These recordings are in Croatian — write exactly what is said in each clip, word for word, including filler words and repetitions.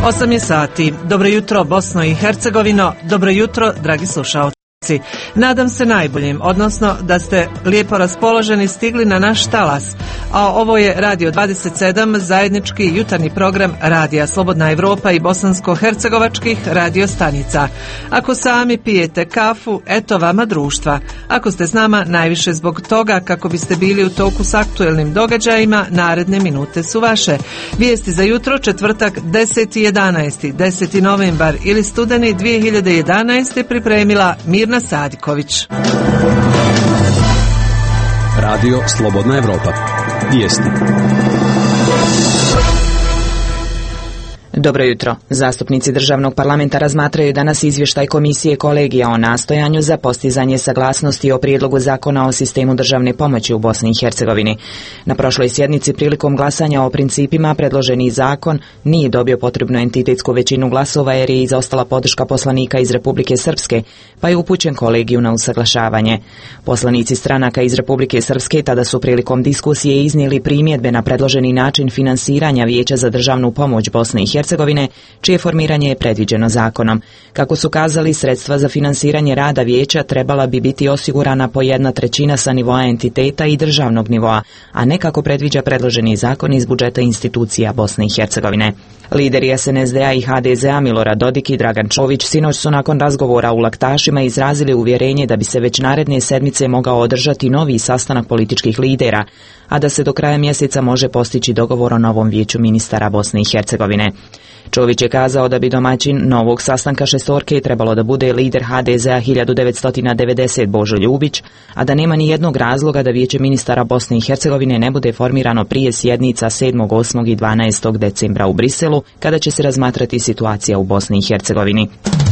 osam je sati. Dobro jutro Bosno i Hercegovino, dobro jutro dragi slušaoci. Nadam se najboljim, odnosno da ste lijepo raspoloženi stigli na naš talas. A ovo je Radio dvadeset sedam, zajednički jutarnji program Radija Slobodna Evropa i bosansko-hercegovačkih radio stanica. Ako sami pijete kafu, eto vama društva. Ako ste s nama, najviše zbog toga kako biste bili u toku s aktuelnim događajima, naredne minute su vaše. Vijesti za jutro, četvrtak deseti jedanaesti. deseti novembar ili studeni dvije hiljade jedanaeste. pripremila Mirna Sadiković. Radio Slobodna Evropa. Vijesti. Dobro jutro. Zastupnici državnog parlamenta razmatraju danas izvještaj Komisije kolegija o nastojanju za postizanje saglasnosti o prijedlogu zakona o sistemu državne pomoći u Bosni i Hercegovini. Na prošloj sjednici prilikom glasanja o principima predloženi zakon nije dobio potrebnu entitetsku većinu glasova jer je izostala podrška poslanika iz Republike Srpske, pa je upućen kolegiju na usaglašavanje. Poslanici stranaka iz Republike Srpske tada su prilikom diskusije iznijeli primjedbe na predloženi način finansiranja Vijeća za državnu pomoć Bosne i Hercegovine, čije formiranje je predviđeno zakonom. Kako su kazali, sredstva za finansiranje rada vijeća trebala bi biti osigurana po jedna trećina sa nivoa entiteta i državnog nivoa, a ne kako predviđa predloženi zakon iz budžeta institucija Bosne i Hercegovine. Lideri es en es de a i ha de ze a Milorad Dodik i Dragan Čović sinoć su nakon razgovora u Laktašima izrazili uvjerenje da bi se već naredne sedmice mogao održati novi sastanak političkih lidera, a da se do kraja mjeseca može postići dogovor o novom vijeću ministara Bosne i Hercegovine. Čović je kazao da bi domaćin novog sastanka šestorke trebalo da bude lider ha de ze a hiljadu devetsto devedeset Božo Ljubić, a da nema ni jednog razloga da vijeće ministara Bosne i Hercegovine ne bude formirano prije sjednica sedmog, osmog i dvanaestog decembra u Briselu, kada će se razmatrati situacija u Bosni i Hercegovini.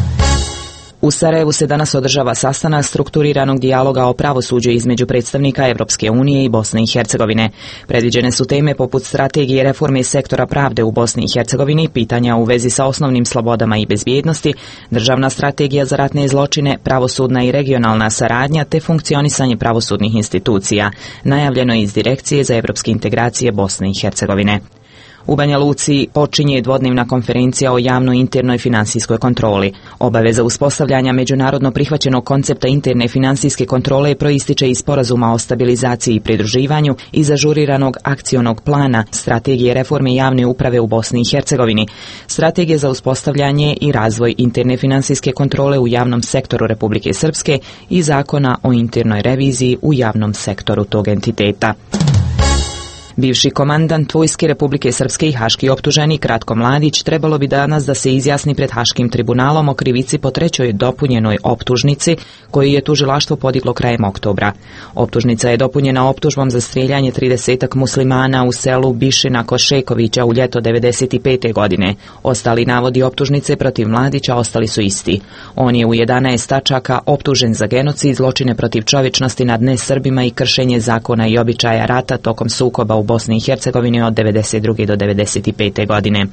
U Sarajevu se danas održava sastanak strukturiranog dijaloga o pravosuđu između predstavnika Evropske unije i Bosne i Hercegovine. Predviđene su teme poput strategije reforme sektora pravde u Bosni i Hercegovini, pitanja u vezi sa osnovnim slobodama i bezbjednosti, državna strategija za ratne zločine, pravosudna i regionalna saradnja te funkcionisanje pravosudnih institucija, najavljeno iz Direkcije za evropske integracije Bosne i Hercegovine. U Banja Luci počinje dvodnevna konferencija o javnoj internoj finansijskoj kontroli. Obaveza uspostavljanja međunarodno prihvaćenog koncepta interne finansijske kontrole proističe iz sporazuma o stabilizaciji i pridruživanju i zažuriranog akcionog plana strategije reforme javne uprave u Bosni i Hercegovini, strategije za uspostavljanje i razvoj interne finansijske kontrole u javnom sektoru Republike Srpske i zakona o internoj reviziji u javnom sektoru tog entiteta. Bivši komandant vojske Republike Srpske i haški optuženik Ratko Mladić trebalo bi danas da se izjasni pred Haškim tribunalom o krivici po trećoj dopunjenoj optužnici koju je tužilaštvo podiglo krajem oktobra. Optužnica je dopunjena optužbom za strijeljanje tridesetak muslimana u selu Bišina kod Šekovića u ljeto devedeset pete. godine. Ostali navodi optužnice protiv Mladića ostali su isti. On je u jedanaest tačaka optužen za genocid, zločine protiv čovječnosti nad nesrbima i kršenje zakona i običaja rata tokom sukoba u u Bosni i Hercegovini od devedeset druge do devedeset pete. godine.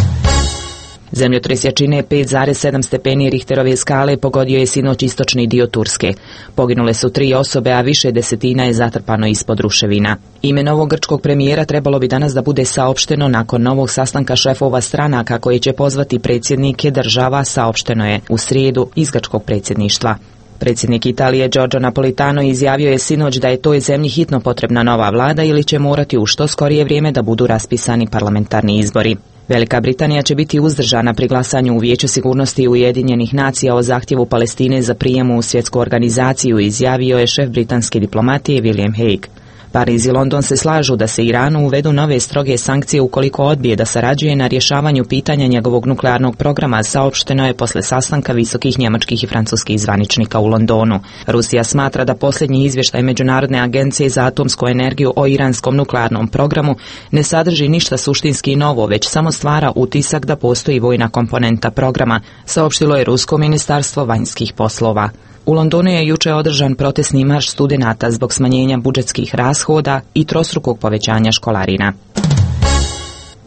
Zemljotres jačine pet zarez sedam stepeni Richterove skale pogodio je sinoć istočni dio Turske. Poginule su tri osobe, a više desetina je zatrpano ispod ruševina. Ime novog grčkog premijera trebalo bi danas da bude saopšteno nakon novog sastanka šefova stranaka koji će pozvati predsjednike država, saopšteno je u srijedu iz grčkog predsjedništva. Predsjednik Italije Giorgio Napolitano izjavio je sinoć da je toj zemlji hitno potrebna nova vlada ili će morati u što skorije vrijeme da budu raspisani parlamentarni izbori. Velika Britanija će biti uzdržana pri glasanju u Vijeću sigurnosti Ujedinjenih nacija o zahtjevu Palestine za prijem u svjetsku organizaciju, izjavio je šef britanske diplomatije William Hague. Pariz i London se slažu da se Iranu uvedu nove stroge sankcije ukoliko odbije da sarađuje na rješavanju pitanja njegovog nuklearnog programa, saopšteno je posle sastanka visokih njemačkih i francuskih zvaničnika u Londonu. Rusija smatra da posljednji izvještaj Međunarodne agencije za atomsku energiju o iranskom nuklearnom programu ne sadrži ništa suštinski novo, već samo stvara utisak da postoji vojna komponenta programa, saopštilo je Rusko ministarstvo vanjskih poslova. U Londonu je juče održan protestni marš studenata zbog smanjenja budžetskih rashoda i trostrukog povećanja školarina.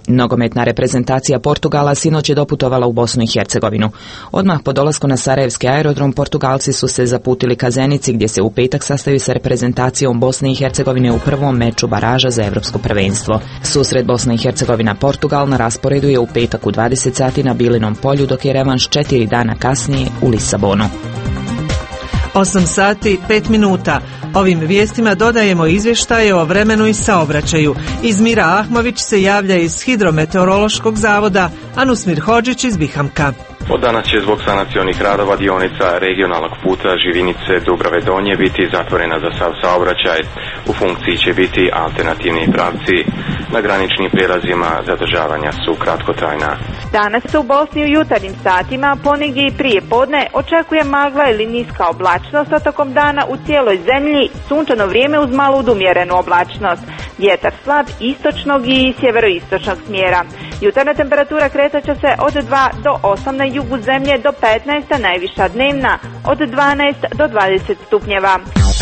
Nogometna reprezentacija Portugala sinoć je doputovala u Bosnu i Hercegovinu. Odmah po dolasku na Sarajevski aerodrom Portugalci su se zaputili ka Zenici, gdje se u petak sastaju sa reprezentacijom Bosne i Hercegovine u prvom meču baraža za evropsko prvenstvo. Susret Bosna i Hercegovina-Portugal na rasporedu je u petak u dvadeset sati na Bilinom polju, dok je revanš četiri dana kasnije u Lisabonu. osam sati pet minuta. Ovim vijestima dodajemo izvještaje o vremenu i saobraćaju. Izmira Ahmović se javlja iz Hidrometeorološkog zavoda, a Nusmir Hodžić iz Bihamka. Od danas će zbog sanacionih radova dionica regionalnog puta Živinice Dubrave Donje biti zatvorena za sav saobraćaj. U funkciji će biti alternativni pravci. Na graničnim prijelazima zadržavanja su kratkotrajna. Danas se u Bosni u jutarnjim satima, ponegdje i prije podne, očekuje magla ili niska oblačnost, a tokom dana u cijeloj zemlji sunčano vrijeme uz malu umjerenu oblačnost. Vjetar slab istočnog i sjeveroistočnog smjera. Jutarnja temperatura kretat će se od dva do osam na jugu zemlje, do petnaest, a najviša dnevna od dvanaest do dvadeset stupnjeva.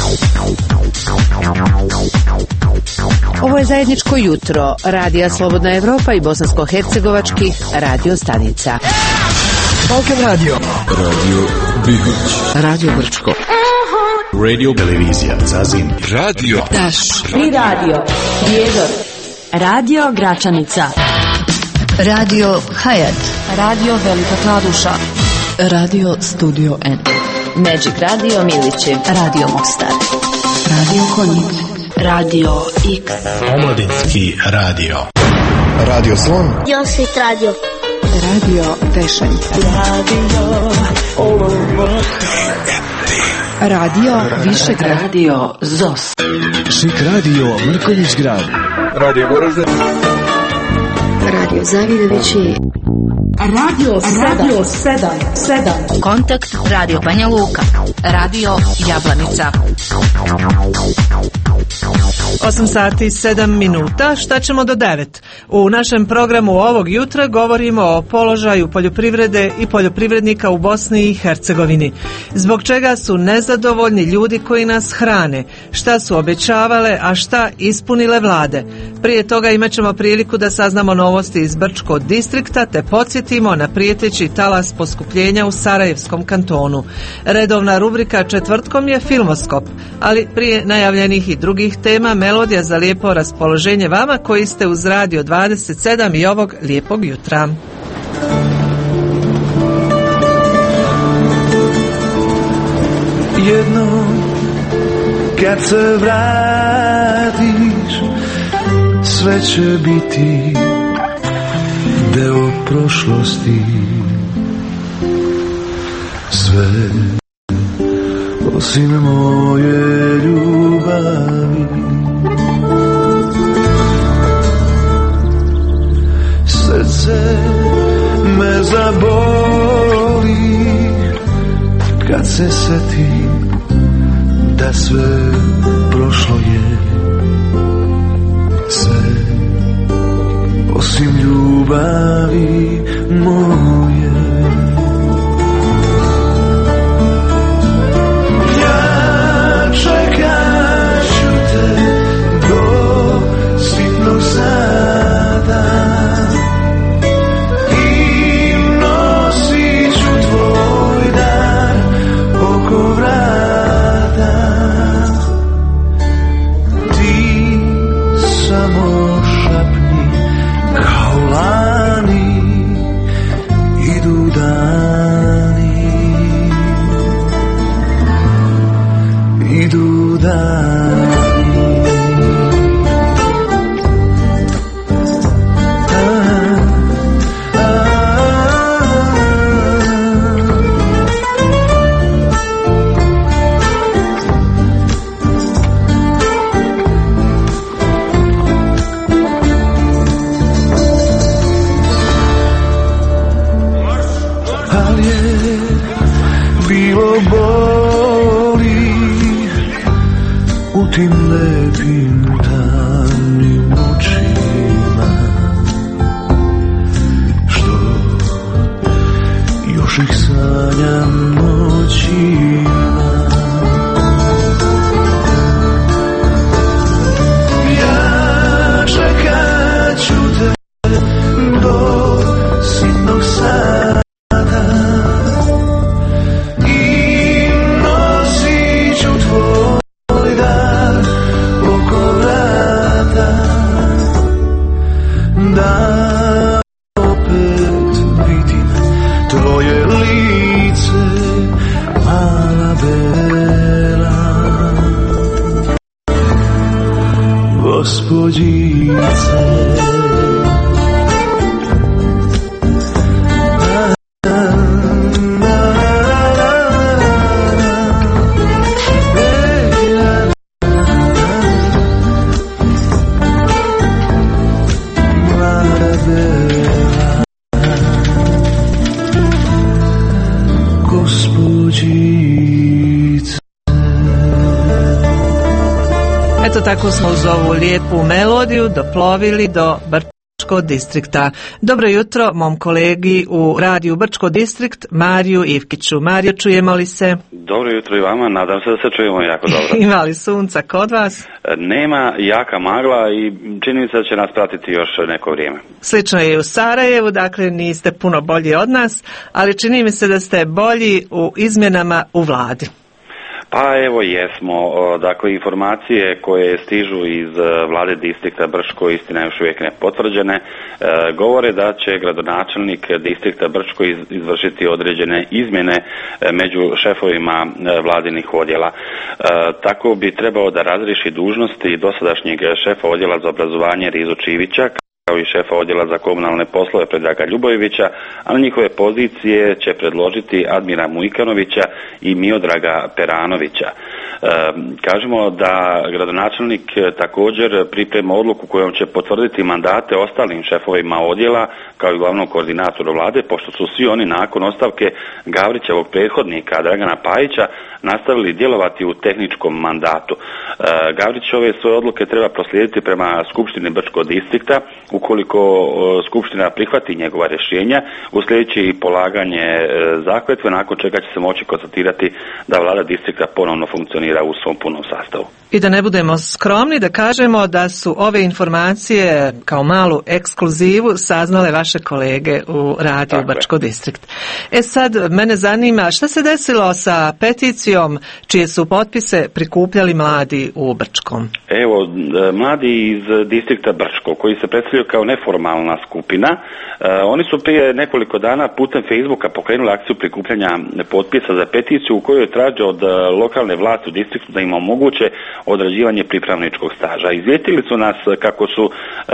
Ovo je zajedničko jutro Radija Slobodna Evropa i bosansko-hercegovačkih radio stanica. Balkan Radio. Radio Bihoć. Radio Brčko. Radio Televizija Zazin. Radio Daš. Pri radio Prijedor. Radio Gračanica. Radio Hayat. Radio Velika Kladuša. Radio Studio N. Magic Radio Milići. Radio Mostar. Radio Konjic. Radio X. Omladinski radio. Radio Slon. Josip Radio. Radio Tešanica. Radio Radio Višegrad. Radio Zos. Šik Radio Mrkonjić Grad. Radio Goražde. Radio Zavidovići. Radio Radio sedam sedam. Kontakt Radio Banja Luka. Radio Jablanica. osam sati sedam minuta, šta ćemo do devet? U našem programu ovog jutra govorimo o položaju poljoprivrede i poljoprivrednika u Bosni i Hercegovini. Zbog čega su nezadovoljni ljudi koji nas hrane? Šta su obećavale, a šta ispunile vlade? Prije toga imat ćemo priliku da saznamo novosti iz Brčkog distrikta te podsjetimo na prijeteći talas poskupljenja u Sarajevskom kantonu. Redovna rubrika četvrtkom je Filmoskop, ali prije najavljenih i drugih tema melodija za lijepo raspoloženje vama koji ste uz Radio dvadeset sedam i ovog lijepog jutra. Jednom kad se vratiš, sve će biti deo prošlosti. Sve osim moje ljubavi. Srce me zaboli kad se setim da sve prošlo je. Sve osim ljubavi moje. Ja čekat ću te do sitnog sada i nosit ću tvoj dar oko vrata. Ti samo šapni kao lani, idu dani, idu dani. Tim lepim tamnim očima, što još ih sanjam noćima. Ja čekat ću te gospođice. Eto tako smo uz ovu lijepu melodiju doplovili do Brčko distrikta. Dobro jutro mom kolegi u radiju Brčko distrikt, Mariju Ivkiću. Marijo, čujemo li se? Dobro jutro i vama, nadam se da se čujemo jako dobro. Ima li sunca kod vas? Nema, jaka magla i čini se da će nas pratiti još neko vrijeme. Slično je i u Sarajevu, dakle niste puno bolji od nas, ali čini mi se da ste bolji u izmjenama u vladi. Pa evo jesmo, dakle informacije koje stižu iz vlade distrikta Brčko, istina još uvijek ne potvrđene, govore da će gradonačelnik distrikta Brčko izvršiti određene izmjene među šefovima vladinih odjela. Tako bi trebao da razriješi dužnosti dosadašnjeg šefa odjela za obrazovanje Rizu Čivića, kao i šefa odjela za komunalne poslove Predraga Ljubojevića, a na njihove pozicije će predložiti Admira Mujkanovića i Miodraga Peranovića. E, kažemo da gradonačelnik također priprema odluku kojom će potvrditi mandate ostalim šefovima odjela kao i glavnom koordinatoru vlade, pošto su svi oni nakon ostavke Gavrićevog prethodnika Dragana Pajića nastavili djelovati u tehničkom mandatu. E, Gavrić ove svoje odluke treba proslijediti prema Skupštini Brčkog distrikta. Ukoliko Skupština prihvati njegova rješenja, uslijedit će i polaganje zakletve, nakon čega će se moći konstatirati da vlada distrikta ponovno funkcionira u svom punom sastavu. I da ne budemo skromni, da kažemo da su ove informacije kao malu ekskluzivu saznale vaše kolege u radiju Brčko distrikt. E sad, mene zanima šta se desilo sa peticijom čije su potpise prikupljali mladi u Brčkom? Evo, mladi iz distrikta Brčko koji se predstavljaju kao neformalna skupina, oni su prije nekoliko dana putem Facebooka pokrenuli akciju prikupljanja potpisa za peticiju u kojoj traže od lokalne vlasti u distriktu da im omoguće odrađivanje pripravničkog staža. Izvijestili su nas kako su e,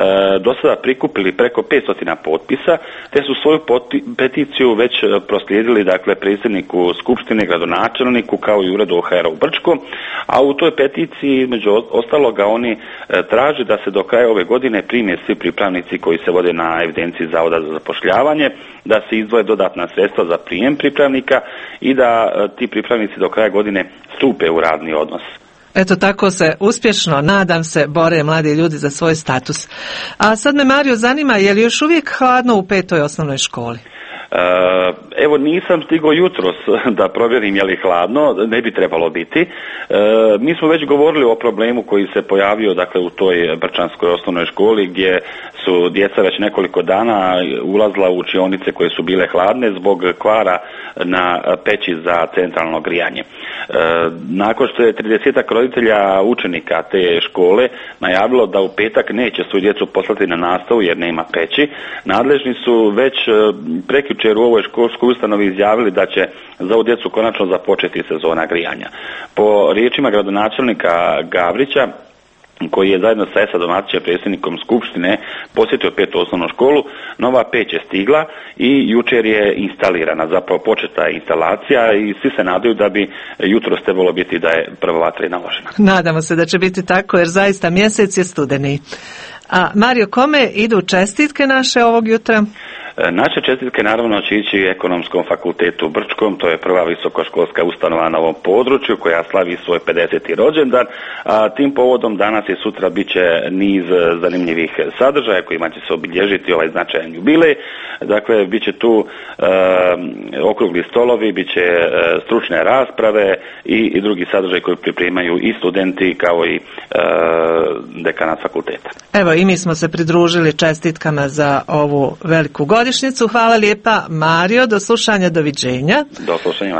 do sada prikupili preko petsto potpisa, te su svoju potpi, peticiju već proslijedili dakle predsjedniku skupštine, gradonačelniku kao i uredu O H R-a u Brčkom, a u toj peticiji među ostaloga oni e, traže da se do kraja ove godine prime svi pripravnici koji se vode na evidenciji Zavoda za zapošljavanje, da se izdvoje dodatna sredstva za prijem pripravnika i da e, ti pripravnici do kraja godine stupe u radni odnos. Eto tako se uspješno, nadam se, bore mladi ljudi za svoj status. A sad me, Mario, zanima, je li još uvijek hladno u petoj osnovnoj školi? Evo, nisam stigao jutros da provjerim je li hladno, ne bi trebalo biti. Mi smo već govorili o problemu koji se pojavio dakle u toj brčanskoj osnovnoj školi gdje su djeca već nekoliko dana ulazila u učionice koje su bile hladne zbog kvara na peći za centralno grijanje. Nakon što je tridesetak roditelja učenika te škole najavilo da u petak neće svoju djecu poslati na nastavu jer nema peći, nadležni su već prekjučer u ovoj školskoj ustanovi izjavili da će za ovu djecu konačno započeti sezona grijanja. Po riječima gradonačelnika Gavrića, koji je zajedno sa Esa Domatićem, predsjednikom Skupštine, posjetio petu osnovnu školu, nova peć je stigla i jučer je instalirana, zapravo početa je instalacija i svi se nadaju da bi jutros trebalo biti da je prva vatra i naložena. Nadamo se da će biti tako jer zaista mjesec je studeni. A Mario, kome idu čestitke naše ovog jutra? Naše čestitke naravno će ići Ekonomskom fakultetu u Brčkom, to je prva visokoškolska ustanova na ovom području koja slavi svoj pedeseti rođendan, a tim povodom danas i sutra bit će niz zanimljivih sadržaja kojima će se obilježiti ovaj značajan jubilej. Dakle, bit će tu e, okrugli stolovi, bit će e, stručne rasprave i, i drugi sadržaj koji pripremaju i studenti kao i e, dekanat fakulteta. Evo, i mi smo se pridružili čestitkama za ovu veliku godinu. Hvala lijepa, Mario, do slušanja, doviđenja. Do slušanja vama.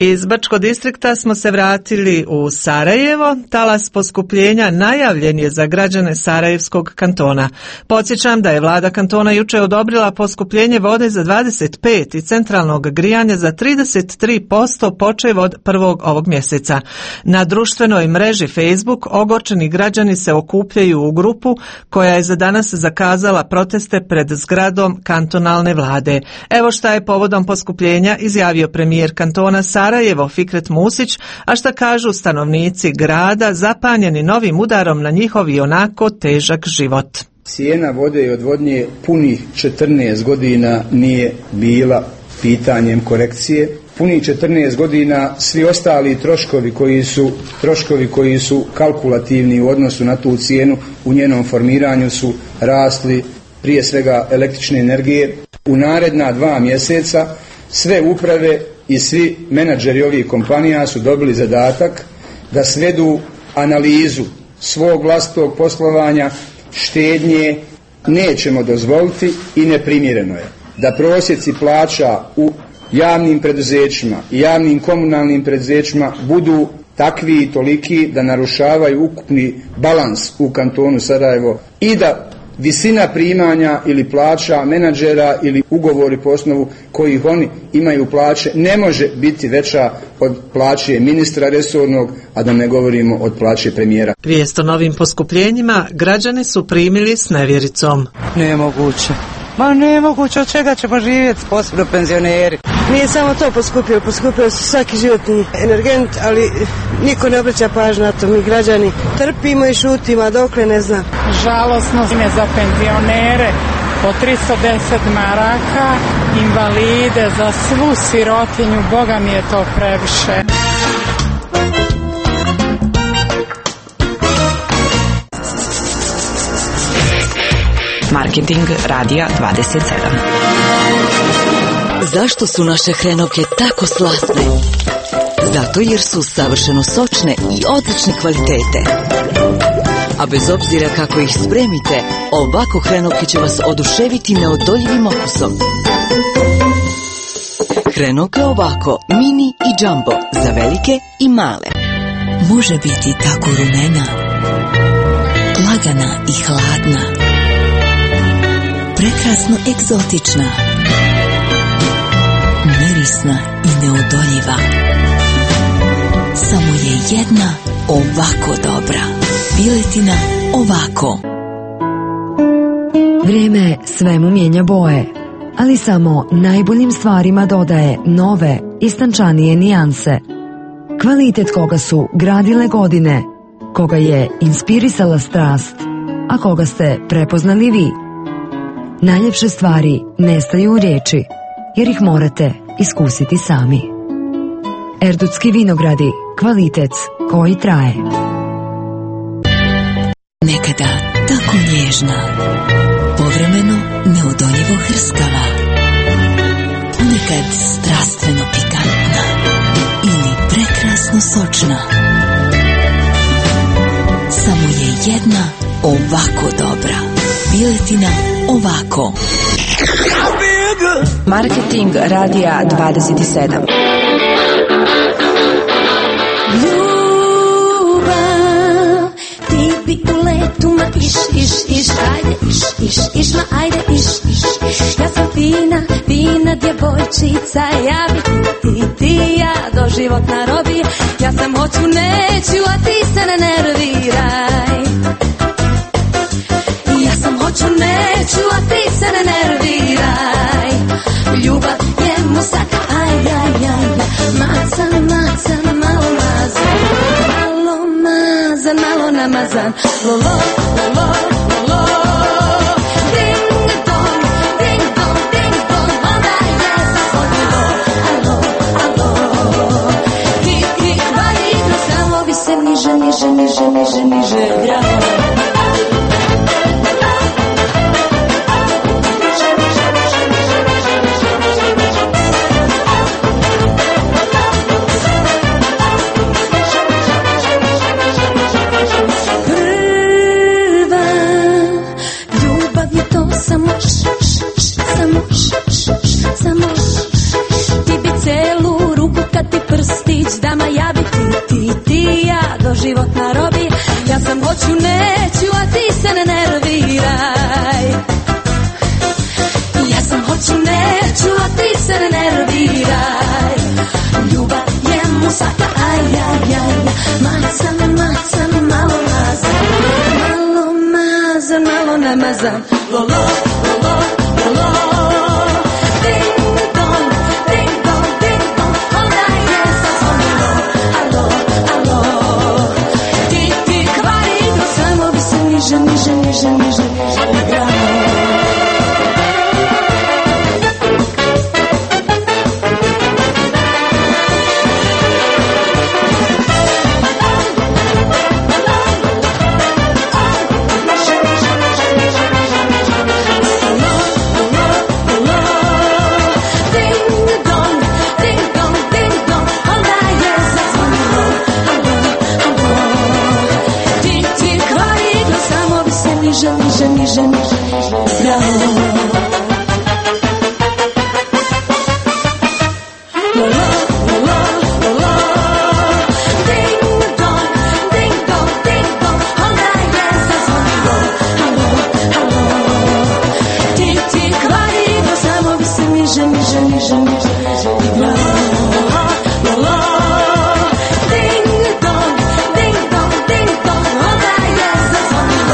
Iz Brčkog distrikta smo se vratili u Sarajevo. Talas poskupljenja najavljen je za građane Sarajevskog kantona. Podsjećam da je vlada kantona juče odobrila poskupljenje vode za dvadeset pet posto i centralnog grijanja za trideset tri posto počev od prvog ovog mjeseca. Na društvenoj mreži Facebook ogorčeni građani se okupljaju u grupu koja je za danas zakazala proteste pred zgradom kantonalne vlade. Evo šta je povodom poskupljenja izjavio premijer kantona Sarajevo Fikret Musić, a šta kažu stanovnici grada zapanjeni novim udarom na njihov i onako težak život. Cijena vode i odvodnje punih četrnaest godina nije bila pitanjem korekcije. Punih četrnaest godina svi ostali troškovi koji su troškovi koji su kalkulativni u odnosu na tu cijenu u njenom formiranju su rasli, prije svega električne energije. U naredna dva mjeseca sve uprave i svi menadžeri ovih kompanija su dobili zadatak da svedu analizu svog vlastitog poslovanja, štednje. Nećemo dozvoliti i neprimjereno je da prosjeci plaća u javnim preduzećima i javnim komunalnim preduzećima budu takvi i toliki da narušavaju ukupni balans u kantonu Sarajevo i da visina primanja ili plaća menadžera ili ugovori po osnovu kojih oni imaju plaće ne može biti veća od plaće ministra resornog, a da ne govorimo od plaće premijera. Vijest o novim poskupljenjima građani su primili s nevjericom. Nemoguće. Ma nemoguće, od čega ćemo živjeti, posebno penzioneri. Nije samo to poskupio, poskupio su svaki životni energent, ali niko ne obraća pažnju na to, mi građani trpimo i šutimo, a dokle ne znam. Žalosno je za penzionere, po tristo deset maraka, invalide, za svu sirotinju, Boga mi je to previše. Marketing Radija dvadeset sedam. Zašto su naše hrenovke tako slatne? Zato jer su savršeno sočne i odlične kvalitete. A bez obzira kako ih spremite, ovako hrenovke će vas oduševiti neodoljivim okusom. Hrenovke ovako, mini i jumbo, za velike i male. Može biti tako rumena, lagana i hladna, prekrasno egzotična, mirisna i neodoljiva. Samo je jedna ovako dobra. Piletina ovako. Vrijeme svemu mijenja boje, ali samo najboljim stvarima dodaje nove, istančanije nijanse. Kvalitet koga su gradile godine, koga je inspirisala strast, a koga ste prepoznali vi. Najljepše stvari nestaju u riječi, jer ih morate iskusiti sami. Erdutski vinogradi, kvalitet koji traje. Nekada tako nježna, povremeno neodoljivo hrskava, ponekad strastveno pikantna ili prekrasno sočna. Samo je jedna ovako dobra. Piletina ovako. Marketing Radija dvadeset sedam. Ljubav, ti bi u letu, ma iš, iš, iš, ajde, iš, iš, iš, ma ajde, iš, iš. Ja sam fina, fina djevojčica, ja bi ti, ti, ja doživotna robija. Ja sam hoću, neću, a ti se ne nerviraj. Ja sam hoću, neću, a ti se ne nerviraj. Ljubav je musaka, aj, aj, aj, mazan, mazan, malo mazan, malo mazan, malo namazan, lo, lo, lo, lo, lo. Ding dong, ding dong, ding dong, onda je zvonilo, alo, alo. Hik, hik, vali, krasavovi se niže, niže, niže, niže, niže, gravo. Ramazan. Lolo, lolo, lolo. Ding dong, ding dong, ding dong. Onda je zazvonilo. Alo, alo. Tik, tik, kvari igru, samo bi se niže, niže, niže, niže, niže igralo. Niže, niže, niže, niže, zdravo. Lolo, lolo, lolo. Ding dong, ding dong, ding dong. Onda je zazvonilo. Halo, halo. Tik, tik, kvari igru, samo bi se niže, niže, niže, niže, niže igralo. Lolo, ding dong, ding dong, ding dong. Onda je zazvonilo.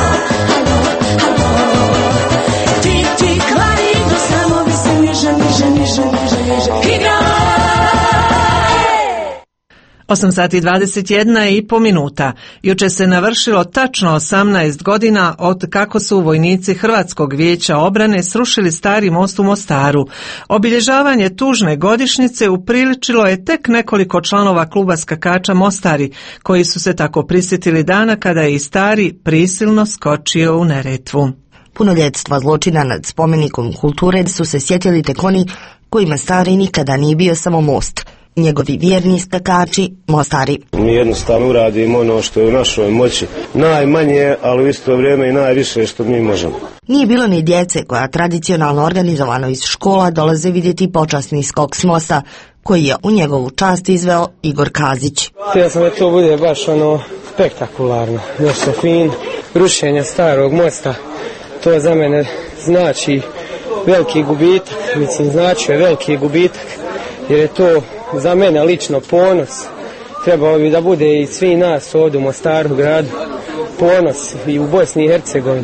osam sati i dvadeset jedna i po minuta. Juče se navršilo tačno osamnaest godina od kako su vojnici Hrvatskog vijeća obrane srušili stari most u Mostaru. Obilježavanje tužne godišnjice upriličilo je tek nekoliko članova kluba skakača Mostari, koji su se tako prisjetili dana kada je i stari prisilno skočio u Neretvu. Punoljetstva zločina nad spomenikom kulture su se sjetili tek oni kojima stari nikada nije bio samo most. Njegovi vjerni skakači, Mostari. Mi jednostavno uradimo ono što je u našoj moći. Najmanje, ali u isto vrijeme i najviše što mi možemo. Nije bilo ni djece koja tradicionalno organizovano iz škola dolaze vidjeti počasni skok s mosta, koji je u njegovu čast izveo Igor Kazić. Htio sam da to bude baš ono spektakularno, nešto fin, rušenje starog mosta. To za mene znači veliki gubitak, mislim znači je veliki gubitak, jer je to za mene lično ponos. Trebao bi da bude i svi nas ovdje u Mostaru gradu ponos i u Bosni i Hercegovini.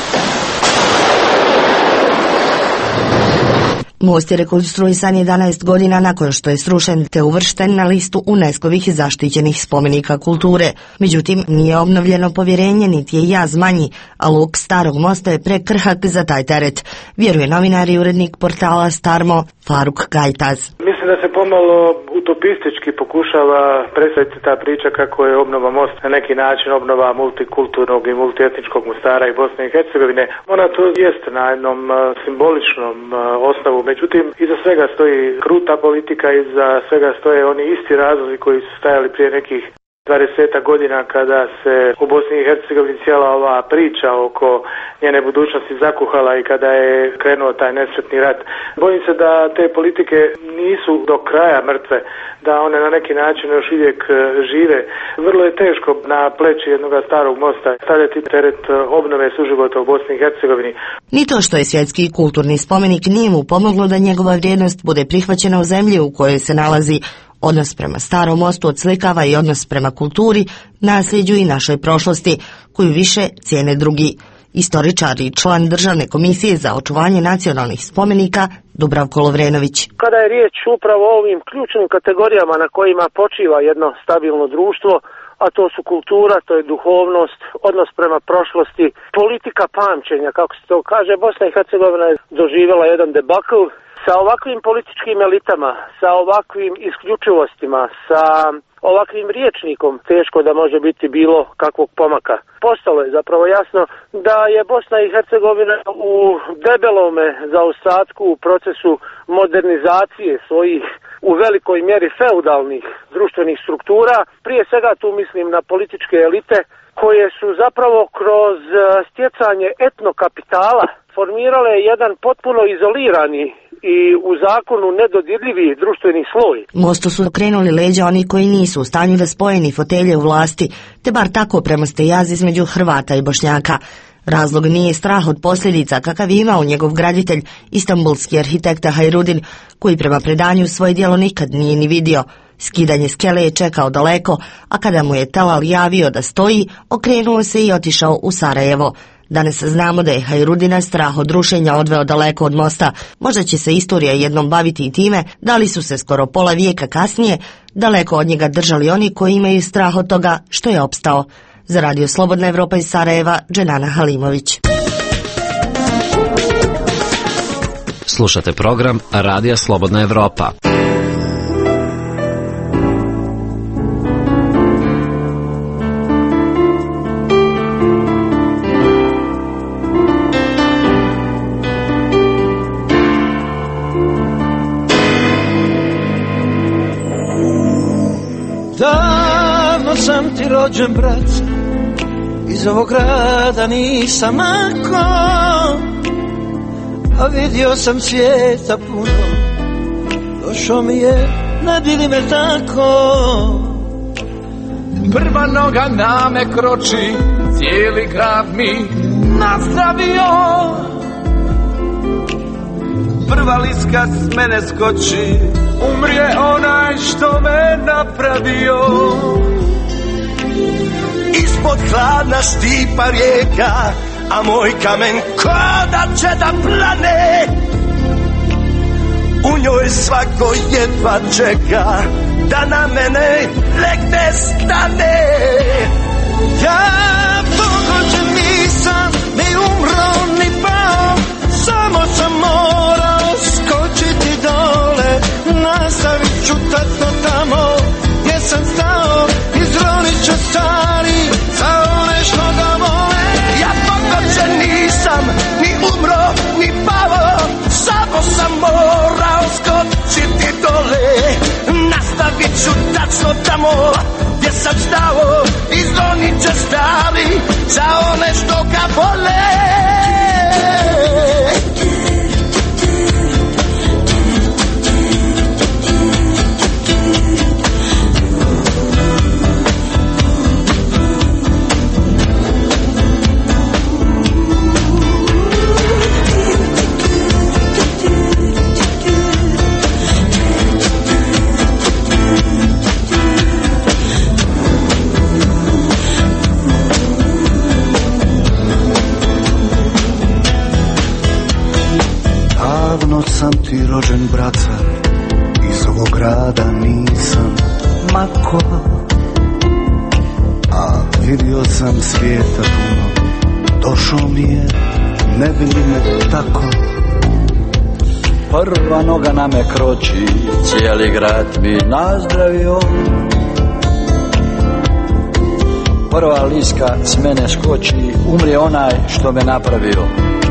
Most je rekonstruisan jedanaest godina nakon što je srušen te uvršten na listu UNESCO-vih zaštićenih spomenika kulture. Međutim, nije obnovljeno povjerenje niti je jaz manji, a luk starog mosta je prekrhak za taj teret, vjeruje novinar i urednik portala Starmo Faruk Gajtaz. Mislim da se pomalo utopistički pokušava predstaviti ta priča kako je obnova mosta na neki način obnova multikulturnog i multietničkog Mostara i Bosne i Hercegovine. Ona to jeste na jednom simboličnom osnovu. Međutim, iza svega stoji kruta politika, iza svega stoje oni isti razlozi koji su stajali prije nekih dvadesetak godina kada se u Bosni i Hercegovini cijela ova priča oko njene budućnosti zakuhala i kada je krenuo taj nesretni rat. Bojim se da te politike nisu do kraja mrtve, da one na neki način još uvijek žive. Vrlo je teško na pleći jednog starog mosta stavljati teret obnove suživota u Bosni i Hercegovini. Ni to što je svjetski kulturni spomenik nije mu pomoglo da njegova vrijednost bude prihvaćena u zemlji u kojoj se nalazi. Odnos prema starom mostu odslikava i odnos prema kulturi, nasljeđu i našoj prošlosti, koju više cijene drugi. Istoričar i član Državne komisije za očuvanje nacionalnih spomenika Dubravko Lovrenović. Kada je riječ upravo o ovim ključnim kategorijama na kojima počiva jedno stabilno društvo, a to su kultura, to je duhovnost, odnos prema prošlosti, politika pamćenja, kako se to kaže, Bosna i Hercegovina je doživjela jedan debakl. Sa ovakvim političkim elitama, sa ovakvim isključivostima, sa ovakvim rječnikom teško da može biti bilo kakvog pomaka. Postalo je zapravo jasno da je Bosna i Hercegovina u debelome zaostatku u procesu modernizacije svojih u velikoj mjeri feudalnih društvenih struktura. Prije svega tu mislim na političke elite koje su zapravo kroz stjecanje etnokapitala formirale jedan potpuno izolirani i u zakonu nedodirljivi društveni sloj. Mostu su okrenuli leđa oni koji nisu u stanju da spoje ni fotelje u vlasti, te bar tako premoste jaz između Hrvata i Bošnjaka. Razlog nije strah od posljedica kakav je imao njegov graditelj, istambulski arhitekta Hajrudin, koji prema predanju svoje djelo nikad nije ni vidio. Skidanje skele je čekao daleko, a kada mu je Telal javio da stoji, okrenuo se i otišao u Sarajevo. Danas znamo da je Hajrudina strah od rušenja odveo daleko od mosta. Možda će se istorija jednom baviti i time da li su se skoro pola vijeka kasnije daleko od njega držali oni koji imaju strah od toga što je opstao. Za Radio Slobodna Evropa iz Sarajeva, Dženana Halimović. Slušate program Radija Slobodna Evropa. Davno sam ti rođen, braca, iz ovog grada nisam mako, a vidio sam svijeta puno, došao mi je, ne bi li me tako. Prva noga na me kroči, cijeli grad mi nazdravio. Prva liska s mene skoči, umrije onaj što me napravio. Ispod hladna štipa rijeka, a moj kamen koda će da plane. U njoj svako jedva čeka da na mene legne stane. Ja pogođen nisam, ni umro, ni pao, samo sam morao skočiti dole. Nastavit ću tatno tamo gdje sam stao, izronit ću stari za one što ga vole. Ja pogođen nisam, ni umro, ni pao, samo sam morao skočiti dole. Nastavit ću tačno tamo gdje sam stao, izronit ću stari za one što ga vole. Sam ti rođen, braca, iz ovog grada nisam mako, a vidio sam svijeta puno, došao mi je, ne bi li me tako. Prva noga na me kroči, cijeli grad mi nazdravio. Prva liska s mene skoči, umrije onaj što me napravio.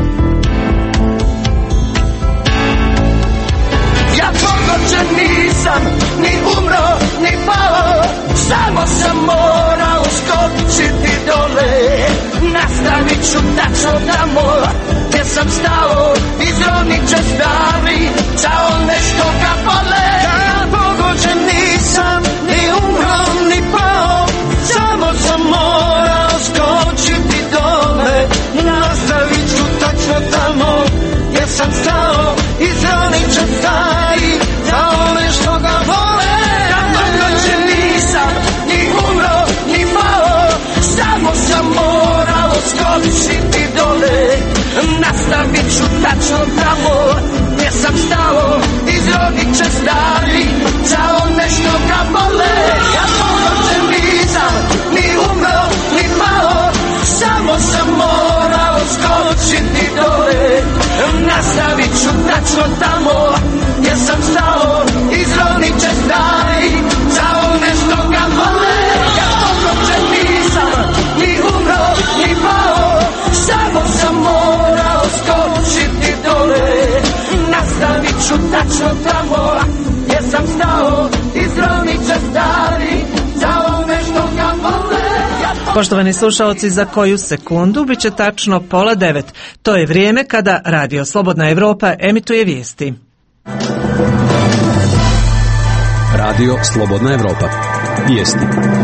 Ja pogođen nisam, ni umro, ni pao, samo sam morao skočiti dole. Nastavit ću tačno tamo gdje sam stao, izronit će stari za one što ga vole. Ja pogođen nisam, ni umro, ni pao, samo sam morao skočiti dole. Nastavit ću tačno tamo gdje sam stao, izronit će stari za one što ga vole. Ja pogođen nisam, ni umro, ni pao, samo sam morao skočiti dole. Nastavit ću tačno tamo gdje sam stao, izrodit će stari za one što ga vole. Ja pogođen nisam, ni umro, ni pao, samo sam morao skočiti dole. Nastavit ću tačno tamo gdje sam stao, izronit će stari za one što ga vole. Ja pogođen nisam, ni umro, ni pao, samo sam morao skočiti dole. Nastavit ću tačno tamo gdje sam stao, izronit će stari za one što ga vole. Poštovani slušalci, za koju sekundu bit će tačno pola devet. To je vrijeme kada Radio Slobodna Evropa emituje vijesti. Radio Slobodna Evropa. Vijesti.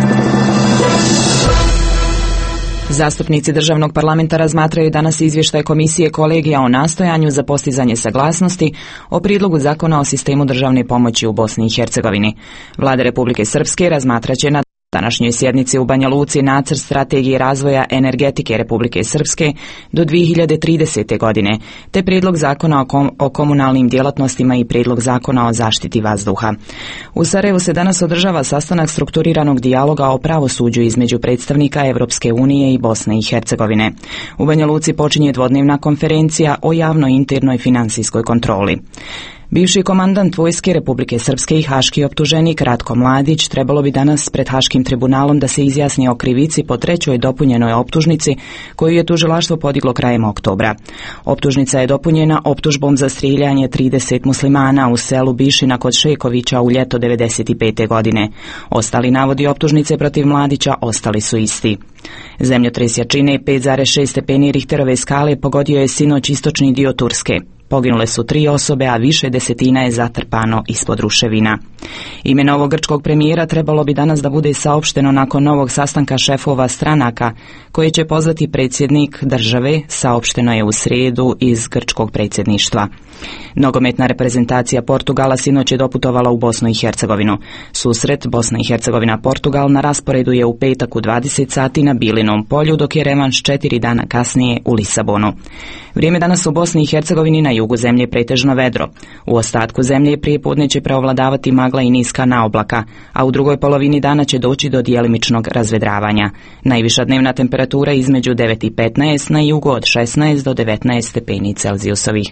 Zastupnici državnog parlamenta razmatraju danas izvještaj Komisije kolegija o nastojanju za postizanje saglasnosti o prijedlogu zakona o sistemu državne pomoći u Bosni i Hercegovini. Vlada Republike Srpske razmatraće na današnjoj sjednici u Banja Luci nacrt strategije razvoja energetike Republike Srpske do dvije hiljade tridesete. godine, te prijedlog zakona o, kom, o komunalnim djelatnostima i prijedlog zakona o zaštiti vazduha. U Sarajevu se danas održava sastanak strukturiranog dijaloga o pravosuđu između predstavnika Europske unije i Bosne i Hercegovine. U Banja Luci počinje dvodnevna konferencija o javnoj internoj financijskoj kontroli. Bivši komandant vojske Republike Srpske i haški optuženik Ratko Mladić trebalo bi danas pred Haškim tribunalom da se izjasni o krivici po trećoj dopunjenoj optužnici koju je tužilaštvo podiglo krajem oktobra. Optužnica je dopunjena optužbom za strijeljanje trideset muslimana u selu Bišina kod Šekovića u ljeto devedeset pete. godine. Ostali navodi optužnice protiv Mladića ostali su isti. Zemljotres jačine pet zarez šest stepeni Richterove skale pogodio je sinoć istočni dio Turske. Poginule su tri osobe, a više desetina je zatrpano ispod ruševina. Ime novog grčkog premijera trebalo bi danas da bude saopšteno nakon novog sastanka šefova stranaka, koje će pozvati predsjednik države, saopšteno je u srijedu iz grčkog predsjedništva. Nogometna reprezentacija Portugala sinoć je doputovala u Bosnu i Hercegovinu. Susret Bosna i Hercegovina-Portugal na rasporedu je u petak u dvadeset sati na Bilinom polju, dok je revanš četiri dana kasnije u Lisabonu. Vrijeme danas u Bosni i Hercegovini na jugu zemlje je pretežno vedro. U ostatku zemlje prijepodne će preovladavati magla i niska naoblaka, a u drugoj polovini dana će doći do djelimičnog razvedravanja. Najviša dnevna temperatura između devet i petnaest, na jugu od šesnaest do devetnaest stepeni Celzijusovih.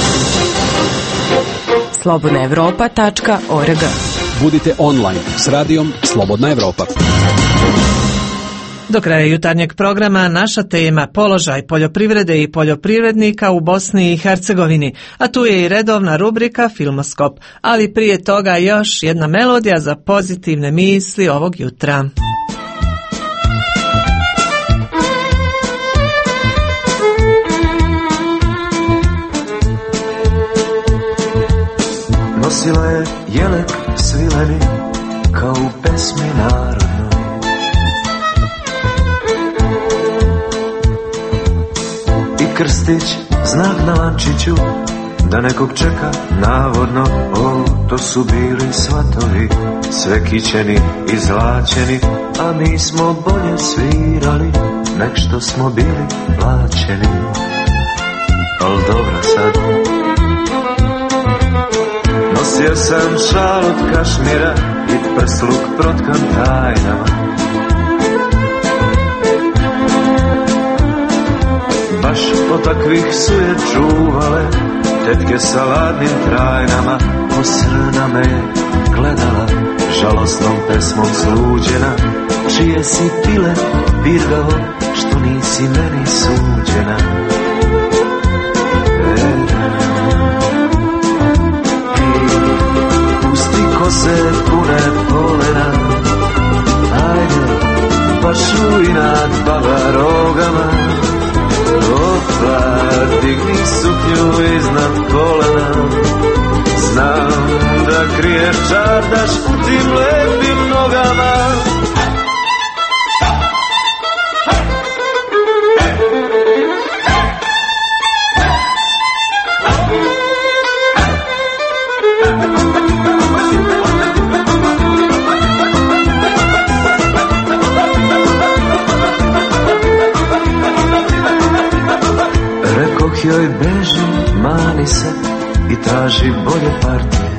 slobodna evropa tačka org. Budite online s radijom Slobodna Evropa. Do kraja jutarnjeg programa naša tema položaj poljoprivrede i poljoprivrednika u Bosni i Hercegovini, a tu je i redovna rubrika Filmoskop, ali prije toga još jedna melodija za pozitivne misli ovog jutra. Nosila je jelek svileni kao u pesmi narodnoj. I krstić, znak na lančiću, da nekog čeka navodno. O, to su bili svatovi, sve kićeni i zlačeni, a mi smo bolje svirali nek što smo bili plaćeni. Al dobro sad. Nosio sam šal od kašmira i prsluk protkan tajnama. Baš po takvih su je čuvale tetke sa ladnim trajnama. Posrna me gledala, žalosnom pesmom sluđena. Čije si pile birgavo, što nisi meni suđena. Kose pune polena, ajde, pa šuj nad baba rogama. Opa, digni suknju iznad kolena. Znam da kriješ čardaš u tim lepim nogama. Joj beži, mani se i traži bolje partije.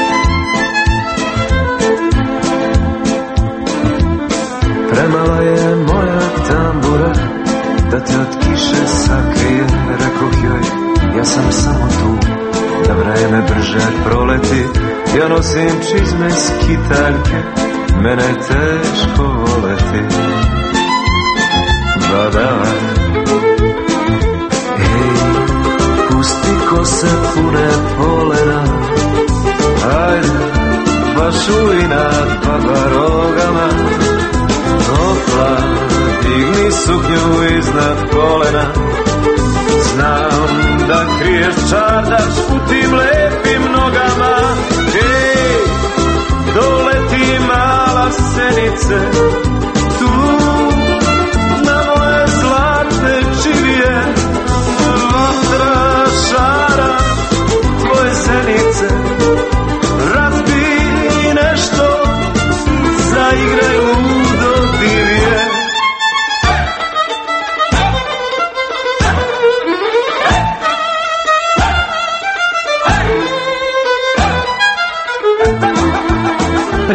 Premala je moja tambura da te od kiše sakrije. Rekoh joj, ja sam samo tu da vreme brže proleti. Ja nosim čizme skitaljke, mene je teško voleti. Badaj, pusti kose pune polena, ajde, baš uj nad baba rogama. Opla, digni suknju iznad kolena. Znam da kriješ čardaš u tim lepim nogama. Ej, doleti mala senice, tu na moje zlatne čivije. Vatra šara tvoje senice, razbi nešto, zaigraj u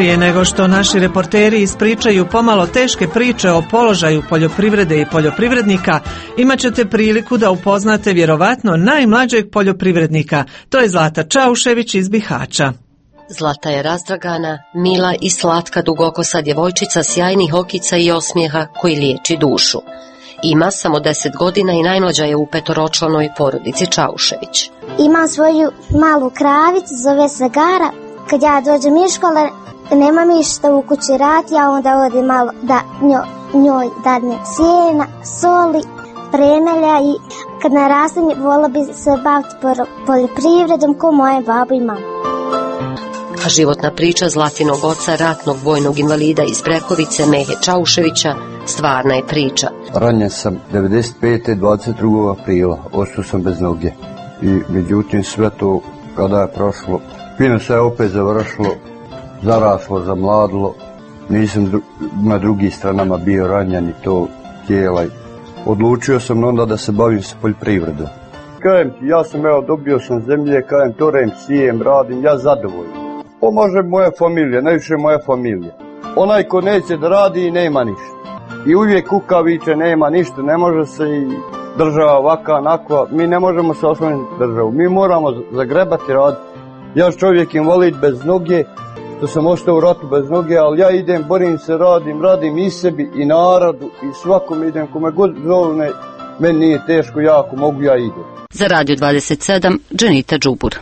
Prije nego što naši reporteri ispričaju pomalo teške priče o položaju poljoprivrede i poljoprivrednika, imat ćete priliku da upoznate vjerovatno najmlađeg poljoprivrednika. To je Zlata Čaušević iz Bihaća. Zlata je razdragana, mila i slatka dugokosa djevojčica sjajnih okica i osmijeha koji liječi dušu. Ima samo deset godina i najmlađa je u petoročlanoj porodici Čaušević. Imam svoju malu kravicu, zove se Gara. Kad ja dođem iz škole, nema mi što u kući rati, ja onda odim malo da njoj, njoj dadne sjena, soli, premelja i kad narastem vola bi se baviti poljoprivredom ko moje babo i mama. A životna priča Zlatinog oca, ratnog vojnog invalida iz Brekovice, Mehe Čauševića, stvarna je priča. Ranjen sam devedeset pete dvadeset drugog aprila, ostao sam bez noge. I međutim sve to kada je prošlo, fino se je opet završilo, zaraslo, zamladilo. Nisam dru na drugih stranama bio ranjen i to tijela. Odlučio sam onda da se bavim sa poljoprivredom. Kajem ti, ja sam evo dobio sam zemlje, kajem torem, sijem, radim, ja zadovoljno. Pomaže moja familija, najviše moja familija. Onaj ko neće da radi, nema ništa. I uvijek kukaviće, nema ništa, ne može se i država ovaka, onakva. Mi ne možemo se osloniti državu, mi moramo zagrebati rad. Ja čovjek invalid bez noge, to sam ostao u ratu bez noge, ali ja idem, borim se, radim, radim i sebi i narodu i svakom idem, kome god zovne, meni nije teško, ja ako mogu, ja idem. Za Radio dvadeset sedam, Dženita Džubur.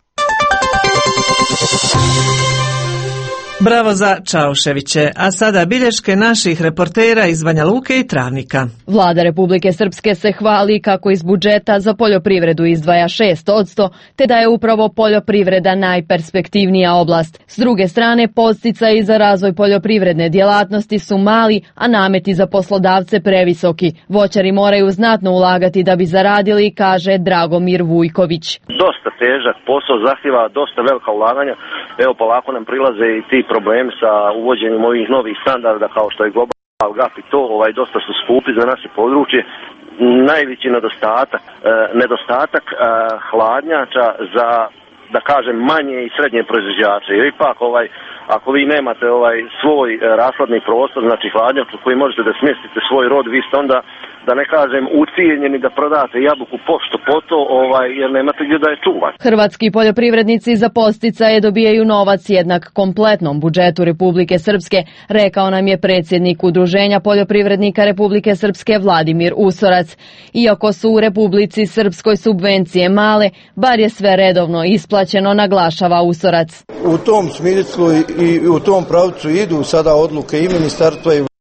Bravo za Čauševiće, a sada bilješke naših reportera iz Banja Luke i Travnika. Vlada Republike Srpske se hvali kako iz budžeta za poljoprivredu izdvaja šest posto, te da je upravo poljoprivreda najperspektivnija oblast. S druge strane, podsticaji za razvoj poljoprivredne djelatnosti su mali, a nameti za poslodavce previsoki. Voćari moraju znatno ulagati da bi zaradili, kaže Dragomir Vujković. Dosta težak posao, zahtjeva dosta velika ulaganja. Evo, polako nam prilaze i ti problemi sa uvođenjem ovih novih standarda kao što je Global Gap i to, ovaj, dosta su skupi za naše područje. Najveći nedostatak, e, nedostatak e, hladnjača za, da kažem, manje i srednje proizvođače. Jer ipak, ovaj, ako vi nemate ovaj svoj e, rashladni prostor, znači hladnjaču koji možete da smjestite svoj rod, vi ste onda, da ne kažem, ucijenjeni da prodate jabuku pošto poto, ovaj, jer nemate gdje da je čuvate. Hrvatski poljoprivrednici za podsticaje dobijaju novac jednak kompletnom budžetu Republike Srpske, rekao nam je predsjednik Udruženja poljoprivrednika Republike Srpske Vladimir Usorac. Iako su u Republici Srpskoj subvencije male, bar je sve redovno isplaćeno, naglašava Usorac. U tom smislu i u tom pravcu idu sada odluke i ministarstva i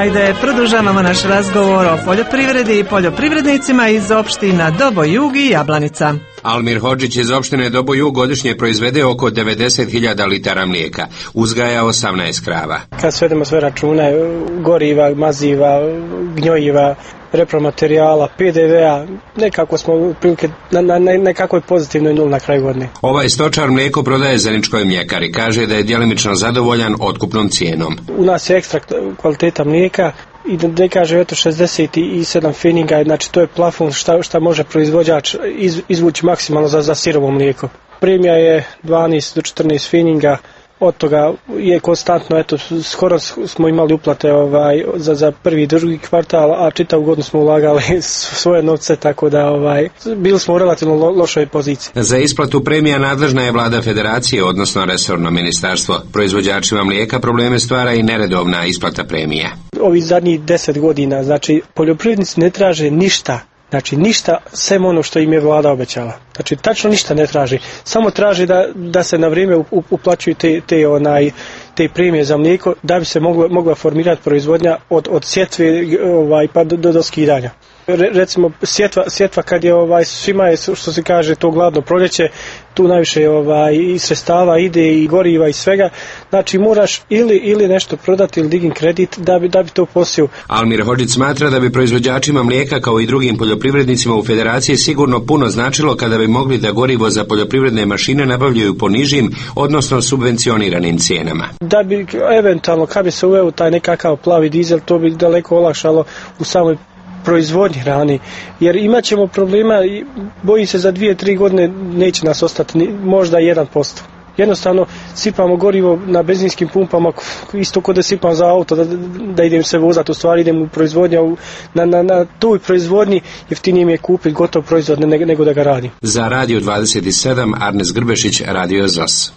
Ajde, produžavamo naš razgovor o poljoprivredi i poljoprivrednicima iz opština Dobo Jug i Jablanica. Almir Hodžić iz opštine Dobo Jug godišnje proizvede oko devedeset hiljada litara mlijeka, uzgaja osamnaest krava. Kad svedemo sve račune, goriva, maziva, gnojiva, repromaterijala, P D V-a, nekako smo prilike na, na nekakvoj pozitivnoj nuli na kraju godine. Ovaj stočar mlijeko prodaje Zeničkoj mljekari, kaže da je djelimično zadovoljan otkupnom cijenom. U nas je ekstra kvaliteta mlijeka i da ne kaže eto šezdeset sedam fininga, znači to je plafon šta, šta može proizvođač iz, izvući maksimalno za, za sirovo mlijeko. Premija je dvanaest do četrnaest fininga. Od toga je konstantno, eto, skoro smo imali uplate ovaj, za, za prvi i drugi kvartal, a čitavu godinu smo ulagali svoje novce, tako da ovaj, bili smo u relativno lo, lošoj poziciji. Za isplatu premija nadležna je vlada federacije, odnosno resorno ministarstvo. Proizvođačima mlijeka probleme stvara i neredovna isplata premija. Ovi zadnjih deset godina, znači, poljoprivrednici ne traže ništa. Znači ništa sem ono što im je vlada obećala. Znači tačno ništa ne traži. Samo traži da, da se na vrijeme uplaćuju te, te, onaj, te premije za mlijeko da bi se mogla, mogla formirati proizvodnja od, od sjetve ovaj, pa do, do, do skidanja. Re, recimo sjetva, sjetva kad je ovaj, svima je što se kaže to gladno proljeće, tu najviše ovaj, i sredstava ide i goriva i svega. Znači moraš ili, ili nešto prodati ili digin kredit da bi, da bi to posio. Almir Hodžić smatra da bi proizvođačima mlijeka kao i drugim poljoprivrednicima u federaciji sigurno puno značilo kada bi mogli da gorivo za poljoprivredne mašine nabavljaju po nižim, odnosno subvencioniranim cijenama. Da bi eventualno kad bi se uveo taj nekakav plavi dizel, to bi daleko olakšalo u samoj proizvodnji hrane, jer imat ćemo problema i bojim se za dvije, tri godine neće nas ostati ni, možda jedan posto. Jednostavno sipamo gorivo na benzinskim pumpama, isto kod da sipam za auto, da, da idem se vozati, u stvari idem u proizvodnju, na, na, na toj proizvodnji jeftinije mi je kupiti gotov proizvod nego, nego da ga radim. Za Radio dvadeset sedam, Arnes Grbešić, Radio Z O S.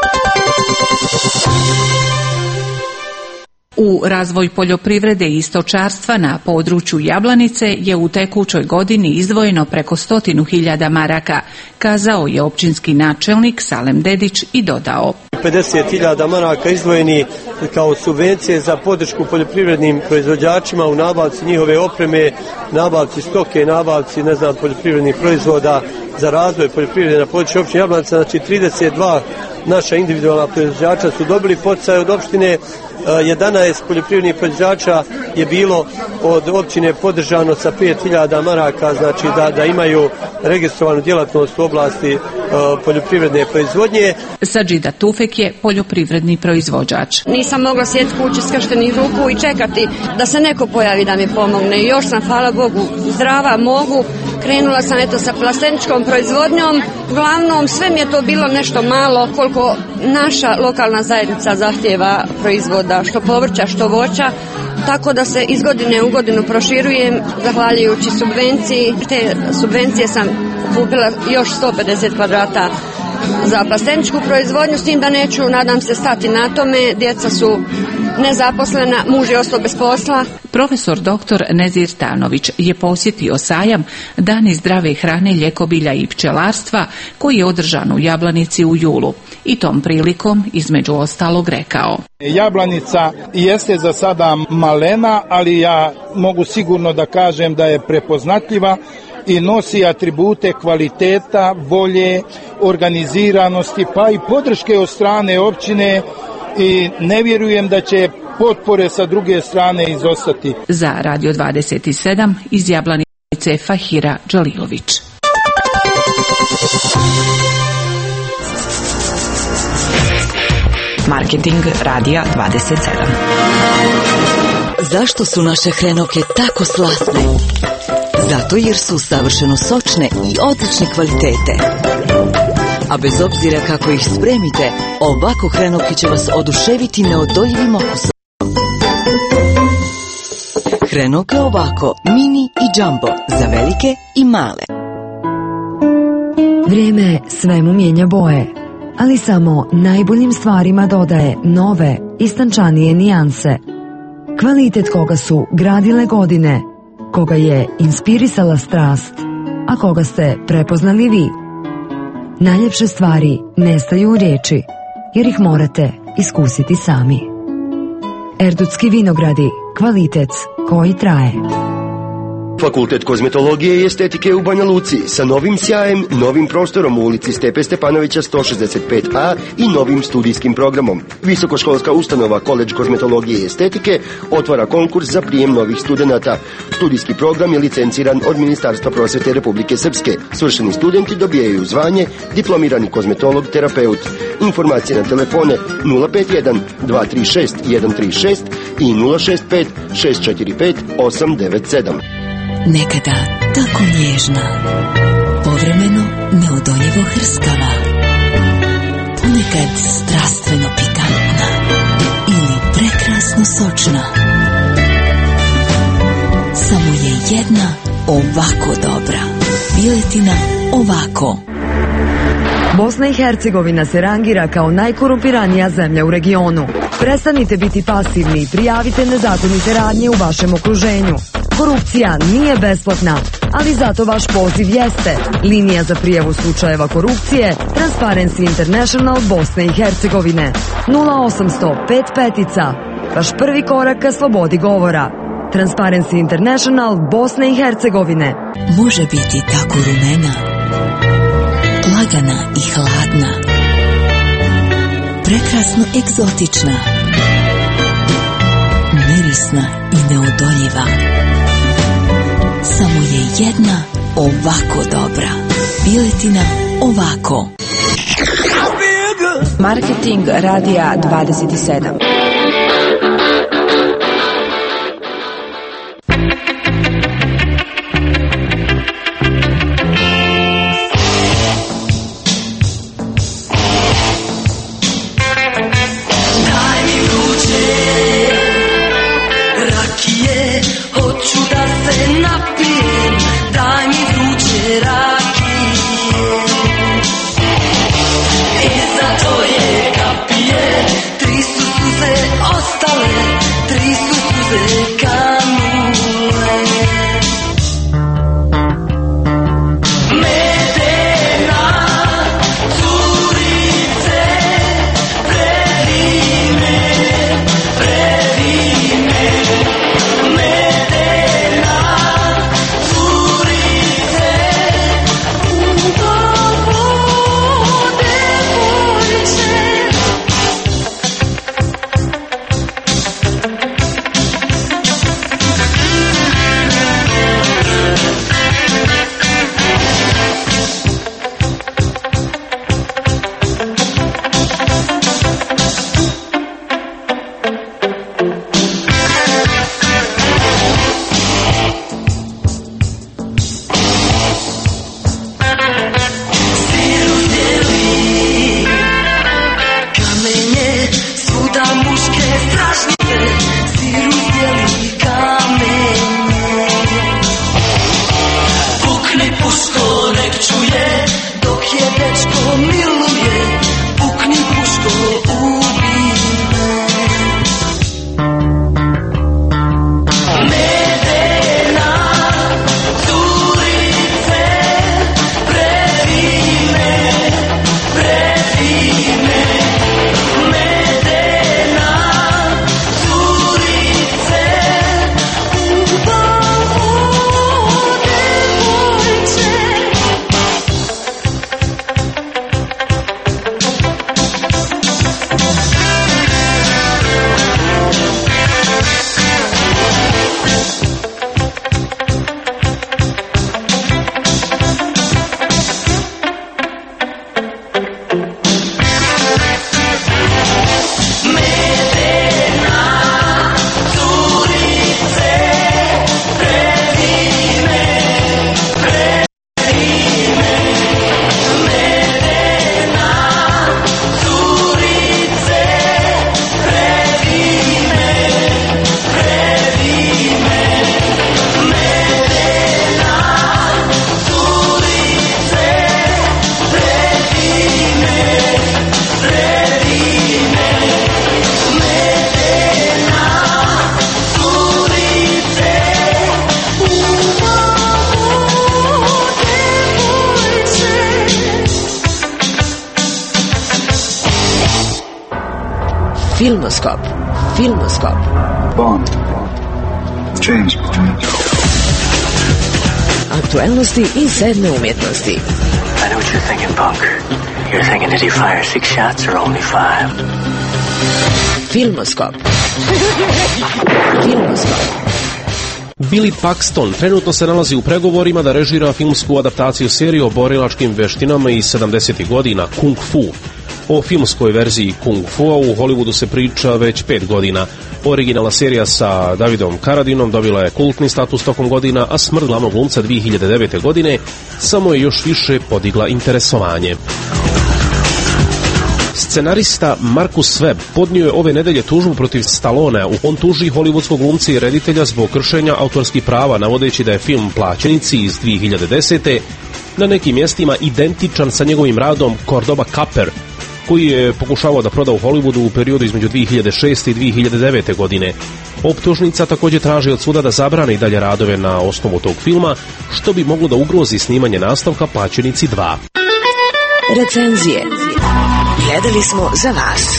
U razvoj poljoprivrede i stočarstva na području Jablanice je u tekućoj godini izdvojeno preko stotinu hiljada maraka, kazao je općinski načelnik Salem Dedić i dodao. pedeset hiljada maraka izdvojeni kao subvencije za podršku poljoprivrednim proizvođačima u nabavci njihove opreme, nabavci stoke, nabavci ne znam, poljoprivrednih proizvoda za razvoj poljoprivrede na području općine Jablanica. Znači trideset dva naša individualna proizvođača su dobili poticaj od opštine, jedanaest poljoprivrednih proizvođača je bilo od općine podržano sa pet hiljada maraka, znači da, da imaju registrovanu djelatnost u oblasti uh, poljoprivredne proizvodnje. Sadžida Tufek je poljoprivredni proizvođač. Nisam mogla sjediti kući skrštenih ruku i čekati da se neko pojavi da mi pomogne. Još sam, hvala Bogu, zdrava, mogu. Krenula sam eto sa plasteničkom proizvodnjom. Uglavnom sve mi je to bilo nešto malo koliko naša lokalna zajednica zahtjeva proizvoda, što povrća, što voća. Tako da se iz godine u godinu proširujem, zahvaljujući subvenciji. Te subvencije sam kupila još sto pedeset kvadrata za plasteničku proizvodnju, s tim da neću, nadam se, stati na tome. Djeca su nezaposlena, muž je ostao bez posla. Profesor doktor Nezir Tanović je posjetio sajam Dani zdrave hrane, ljekobilja i pčelarstva koji je održan u Jablanici u julu. I tom prilikom, između ostalog, rekao: Jablanica jeste za sada malena, ali ja mogu sigurno da kažem da je prepoznatljiva i nosi atribute kvaliteta, volje, organiziranosti, pa i podrške od strane općine, i ne vjerujem da će potpore sa druge strane izostati. Za Radio dvadeset sedam iz Jablanice Fahira Đalilović. Marketing Radija dvadeset sedam. Zašto su naše hrenovke tako slasne? Zato jer su savršeno sočne i odlične kvalitete. A bez obzira kako ih spremite, ovako hrenovke će vas oduševiti neodoljivim okusom. Hrenovke ovako, mini i jumbo, za velike i male. Vrijeme svemu mijenja boje, ali samo najboljim stvarima dodaje nove, istančanije nijanse. Kvalitet koga su gradile godine, koga je inspirisala strast, a koga ste prepoznali vi. Najljepše stvari nestaju u riječi, jer ih morate iskusiti sami. Erdutski vinogradi, Kvalitet koji traje. Fakultet kozmetologije i estetike u Banja Luci sa novim sjajem, novim prostorom u ulici Stepe Stepanovića sto šezdeset pet a i novim studijskim programom. Visokoškolska ustanova Koledž kozmetologije i estetike otvara konkurs za prijem novih studenata. Studijski program je licenciran od Ministarstva prosvete Republike Srpske. Svršeni studenti dobijaju zvanje diplomirani kozmetolog terapeut. Informacije na telefone nula pet jedan dva tri šest jedan tri šest i nula šest pet šest četiri pet osam devet sedam. Nekada tako nježna, povremeno neodoljivo hrskava, ponekad strastveno pikantna ili prekrasno sočna. Samo je jedna ovako dobra. Piletina ovako. Bosna i Hercegovina se rangira kao najkorumpiranija zemlja u regionu. Prestanite biti pasivni i prijavite nezakonite radnje u vašem okruženju. Korupcija nije besplatna, ali zato vaš poziv jeste. Linija za prijavu slučajeva korupcije Transparency International Bosne i Hercegovine. nula osamsto pet petica. Vaš prvi korak ka slobodi govora. Transparency International Bosne i Hercegovine. Može biti tako rumena, lagana i hladna, prekrasno egzotična, mirisna i neodoljiva. Samo je jedna ovako dobra. Piletina ovako. Marketing radija dvadeset sedam. Filmoskop. Filmoskop. Bond. James Bond. Aktuelnosti i sedme umjetnosti. I know what you're thinking, punk. You're thinking, did he fire six shots or only five? Filmoskop. Filmoskop. Billy Paxton trenutno se nalazi u pregovorima da režira filmsku adaptaciju serije o borilačkim veštinama iz sedamdesetih godina, Kung Fu. O filmskoj verziji Kung Fu-a u Hollywoodu se priča već pet godina. Originalna serija sa Davidom Carradinom dobila je kultni status tokom godina, a smrt glavnog glumca dvije hiljade devete. godine samo je još više podigla interesovanje. Scenarista Marcus Webb podnio je ove nedelje tužbu protiv Stallonea. On tuži hollywoodskog glumca i reditelja zbog kršenja autorskih prava, navodeći da je film Plaćenici iz dvije hiljade desete. na nekim mjestima identičan sa njegovim radom Cordoba Copper, koji je pokušavao da proda u Hollywoodu u periodu između dvije hiljade šeste i dvije hiljade devete. godine. Optužnica također traži od suda da zabrani i dalje radove na osnovu tog filma, što bi moglo da ugrozi snimanje nastavka Plaćenici dva. Recenzije. Gledali smo za vas.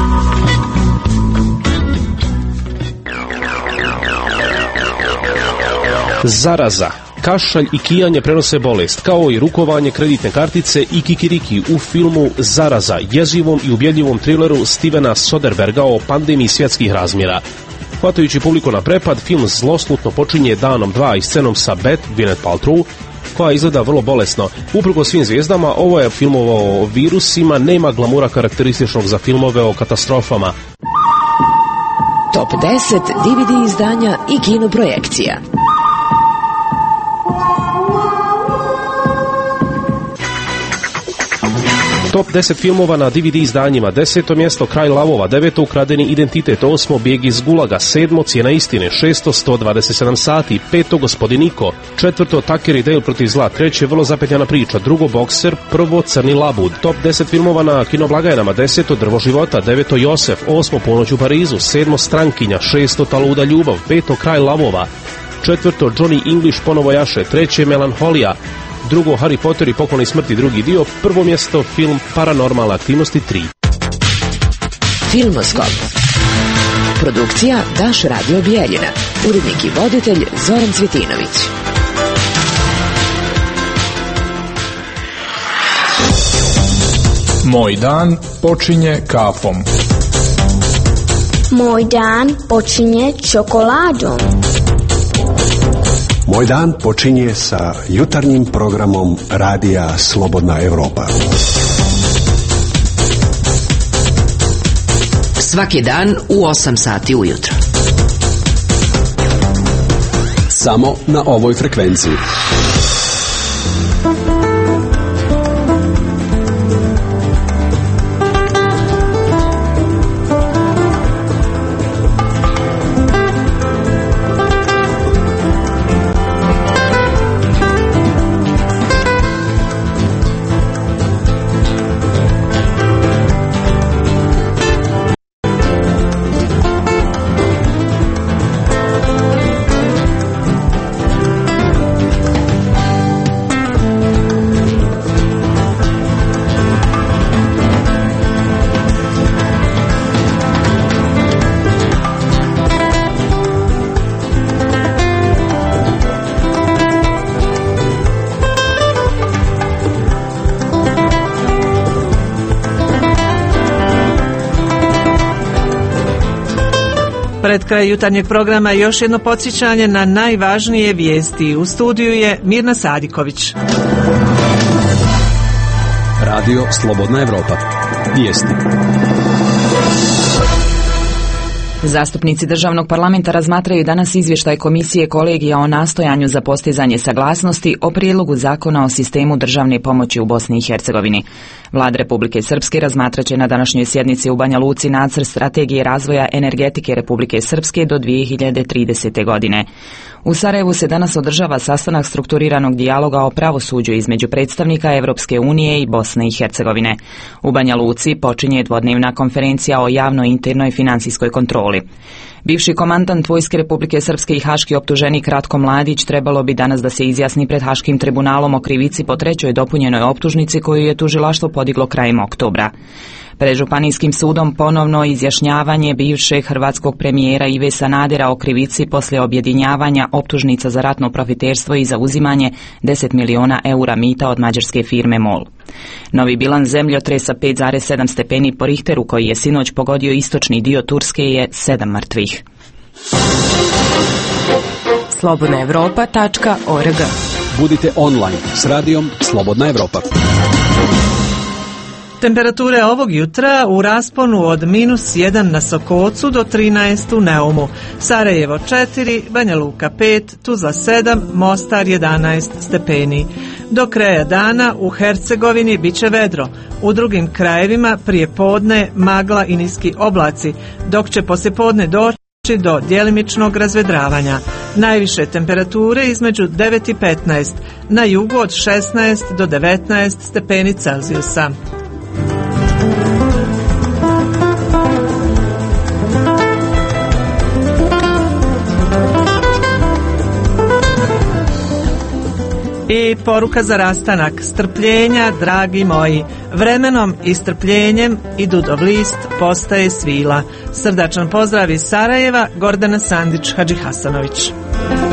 Zaraza. Kašalj i kijanje prenose bolest, kao i rukovanje kreditne kartice i kikiriki u filmu Zaraza, jezivom i ubjedljivom trileru Stevena Soderberga o pandemiji svjetskih razmjera. Hvatajući publiku na prepad, film zloslutno počinje danom dva i scenom sa Beth Gwyneth Paltrow, koja izgleda vrlo bolesno. Uprko svim zvijezdama, ovo je filmova o virusima, nema glamura karakterističnog za filmove o katastrofama. Top deset D V D izdanja i kino projekcija. Top deset filmova na D V D izdanjima. Deseto mjesto Kraj lavova, deveto Ukradeni identitet, osmo Bijeg iz gulaga, sedmo Cijena istine, šesto sto dvadeset sedam sati, peto Gospodin Niko, četvrto Tucker i Dale protiv zla, treće Vrlo zapetljana priča, drugo Bokser, prvo Crni labud. Top deset filmova na kinoblagajnama. Deseto Drvo života, deveto Josef, osmo Ponoć u Parizu, sedmo Strankinja, šesto Ta luda ljubav, peto Kraj lavova, četvrto Johnny English ponovo jaše, treće Melanholija, drugo Harry Potter i Pokloni smrti drugi dio, prvo mjesto film Paranormalne aktivnosti tri. Filmoskop. Produkcija Daš Radio Bijeljina. Urednik i voditelj Zoran Cvjetinović. Moj dan počinje kafom. Moj dan počinje čokoladom. Moj dan počinje sa jutarnjim programom Radija Slobodna Evropa. Svaki dan u osam sati ujutro. Samo na ovoj frekvenciji. Pred kraj jutarnjeg programa još jedno podsjećanje na najvažnije vijesti. U studiju je Mirna Sadiković. Radio Slobodna Evropa. Vijesti. Zastupnici državnog parlamenta razmatraju danas izvještaj Komisije kolegija o nastojanju za postizanje saglasnosti o prijedlogu zakona o sistemu državne pomoći u Bosni i Hercegovini. Vlada Republike Srpske razmatraće na današnjoj sjednici u Banja Luci nacrt strategije razvoja energetike Republike Srpske do dvije hiljade tridesete. godine. U Sarajevu se danas održava sastanak strukturiranog dijaloga o pravosuđu između predstavnika Evropske unije i Bosne i Hercegovine. U Banja Luci počinje dvodnevna konferencija o javnoj internoj financijskoj kontroli. Bivši komandant Vojske Republike Srpske i haški optuženik Ratko Mladić trebalo bi danas da se izjasni pred Haškim tribunalom o krivici po trećoj dopunjenoj optužnici koju je tužilaštvo podiglo krajem oktobra. Pred Županijskim sudom ponovno izjašnjavanje bivšeg hrvatskog premijera Ive Sanadera o krivici poslije objedinjavanja optužnica za ratno profiterstvo i za uzimanje deset miliona eura mita od mađarske firme MOL. Novi bilans zemljotresa pet zarez sedam stepeni po Richteru koji je sinoć pogodio istočni dio Turske je sedam mrtvih. slobodna evropa tačka org. Budite online s radijom Slobodna Evropa. Temperature ovog jutra u rasponu od minus jedan na Sokocu do trinaest u Neumu, Sarajevo četiri, Banja Luka pet, Tuzla sedam, Mostar jedanaest stepeni. Do kraja dana u Hercegovini biće vedro, u drugim krajevima prije podne magla i niski oblaci, dok će poslije podne doći do djelimičnog razvedravanja. Najviše temperature između devet i petnaest, na jugu od šesnaest do devetnaest stepeni Celzijusa. I poruka za rastanak: strpljenja, dragi moji, vremenom i strpljenjem i dudov list postaje svila. Srdačan pozdrav iz Sarajeva, Gordana Sandić Hadžihasanović.